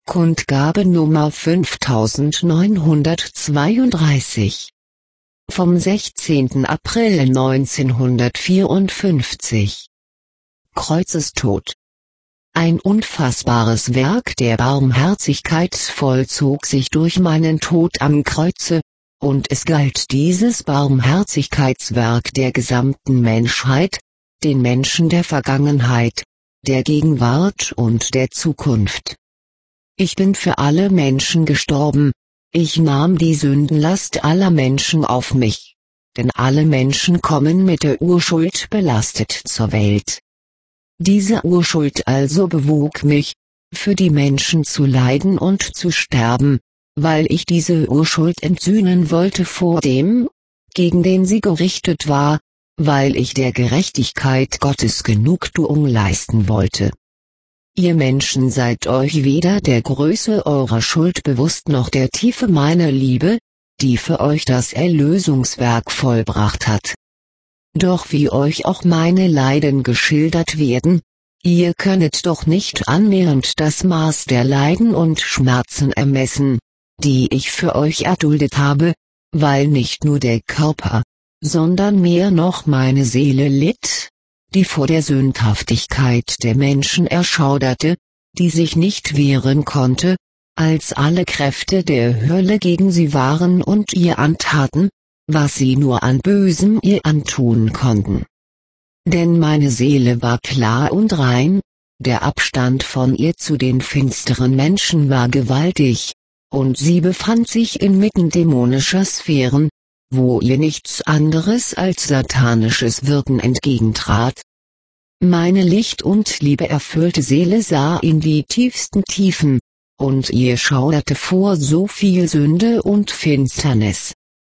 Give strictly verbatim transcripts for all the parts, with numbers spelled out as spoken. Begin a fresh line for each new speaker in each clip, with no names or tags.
Kundgabe Nummer fünftausendneunhundertzweiunddreißig vom sechzehnten April neunzehnhundertvierundfünfzig. Kreuzestod. Ein unfassbares Werk der Barmherzigkeit vollzog sich durch meinen Tod am Kreuze, und es galt dieses Barmherzigkeitswerk der gesamten Menschheit, den Menschen der Vergangenheit, der Gegenwart und der Zukunft. Ich bin für alle Menschen gestorben, ich nahm die Sündenlast aller Menschen auf mich, denn alle Menschen kommen mit der Urschuld belastet zur Welt. Diese Urschuld also bewog mich, für die Menschen zu leiden und zu sterben, weil ich diese Urschuld entsühnen wollte vor dem, gegen den sie gerichtet war, weil ich der Gerechtigkeit Gottes Genugtuung leisten wollte. Ihr Menschen seid euch weder der Größe eurer Schuld bewusst noch der Tiefe meiner Liebe, die für euch das Erlösungswerk vollbracht hat. Doch wie euch auch meine Leiden geschildert werden, ihr könnet doch nicht annähernd das Maß der Leiden und Schmerzen ermessen, die ich für euch erduldet habe, weil nicht nur der Körper, sondern mehr noch meine Seele litt, die vor der Sündhaftigkeit der Menschen erschauderte, die sich nicht wehren konnte, als alle Kräfte der Hölle gegen sie waren und ihr antaten, was sie nur an Bösem ihr antun konnten. Denn meine Seele war klar und rein, der Abstand von ihr zu den finsteren Menschen war gewaltig, und sie befand sich inmitten dämonischer Sphären, wo ihr nichts anderes als satanisches Wirken entgegentrat. Meine Licht- und liebeerfüllte Seele sah in die tiefsten Tiefen, und ihr schauderte vor so viel Sünde und Finsternis.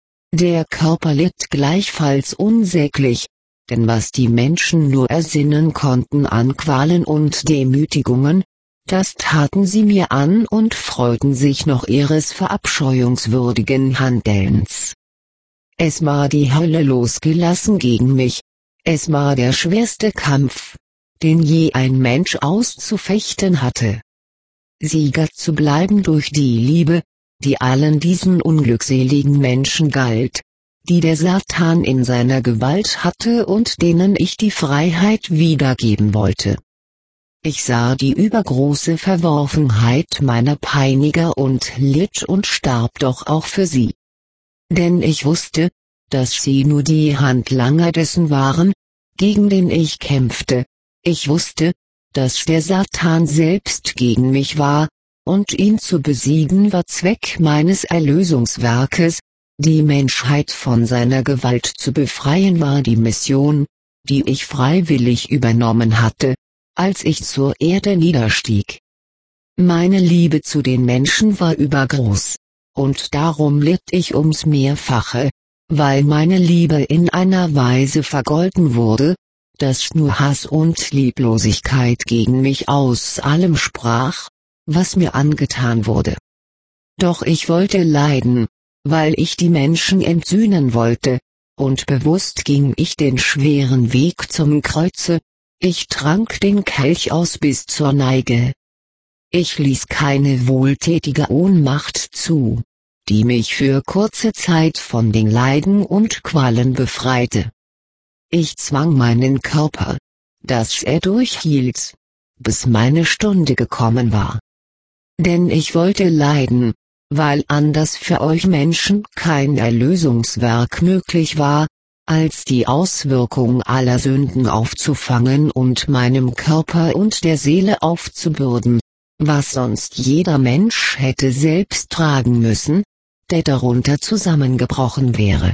Der Körper litt gleichfalls unsäglich, denn was die Menschen nur ersinnen konnten an Qualen und Demütigungen, das taten sie mir an und freuten sich noch ihres verabscheuungswürdigen Handelns. Es war die Hölle losgelassen gegen mich, es war der schwerste Kampf, den je ein Mensch auszufechten hatte. Sieger zu bleiben durch die Liebe, die allen diesen unglückseligen Menschen galt, die der Satan in seiner Gewalt hatte und denen ich die Freiheit wiedergeben wollte. Ich sah die übergroße Verworfenheit meiner Peiniger und litt und starb doch auch für sie. Denn ich wusste, dass sie nur die Handlanger dessen waren, gegen den ich kämpfte, ich wusste, dass der Satan selbst gegen mich war, und ihn zu besiegen war Zweck meines Erlösungswerkes, die Menschheit von seiner Gewalt zu befreien war die Mission, die ich freiwillig übernommen hatte, als ich zur Erde niederstieg. Meine Liebe zu den Menschen war übergroß, und darum litt ich ums Mehrfache, weil meine Liebe in einer Weise vergolten wurde, dass nur Hass und Lieblosigkeit gegen mich aus allem sprach, was mir angetan wurde. Doch ich wollte leiden, weil ich die Menschen entsühnen wollte, und bewusst ging ich den schweren Weg zum Kreuze, ich trank den Kelch aus bis zur Neige. Ich ließ keine wohltätige Ohnmacht zu, die mich für kurze Zeit von den Leiden und Qualen befreite. Ich zwang meinen Körper, dass er durchhielt, bis meine Stunde gekommen war. Denn ich wollte leiden, weil anders für euch Menschen kein Erlösungswerk möglich war, als die Auswirkung aller Sünden aufzufangen und meinem Körper und der Seele aufzubürden, was sonst jeder Mensch hätte selbst tragen müssen, der darunter zusammengebrochen wäre.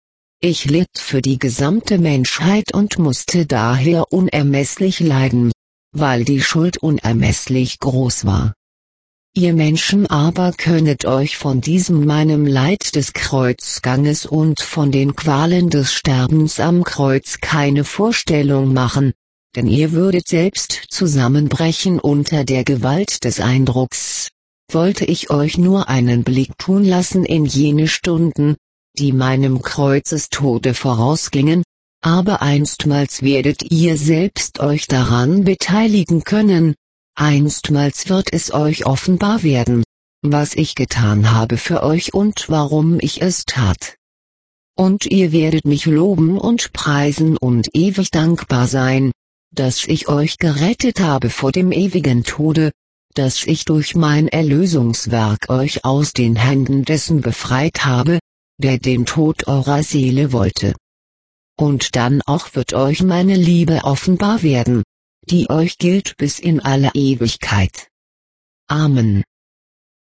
Ich litt für die gesamte Menschheit und musste daher unermesslich leiden, weil die Schuld unermesslich groß war. Ihr Menschen aber könnet euch von diesem meinem Leid des Kreuzganges und von den Qualen des Sterbens am Kreuz keine Vorstellung machen, denn ihr würdet selbst zusammenbrechen unter der Gewalt des Eindrucks. Wollte ich euch nur einen Blick tun lassen in jene Stunden, die meinem Kreuzestode vorausgingen, aber einstmals werdet ihr selbst euch daran beteiligen können, Einstmals wird es euch offenbar werden, was ich getan habe für euch und warum ich es tat. Und ihr werdet mich loben und preisen und ewig dankbar sein, dass ich euch gerettet habe vor dem ewigen Tode, dass ich durch mein Erlösungswerk euch aus den Händen dessen befreit habe, der den Tod eurer Seele wollte. Und dann auch wird euch meine Liebe offenbar werden, die euch gilt bis in alle Ewigkeit. Amen.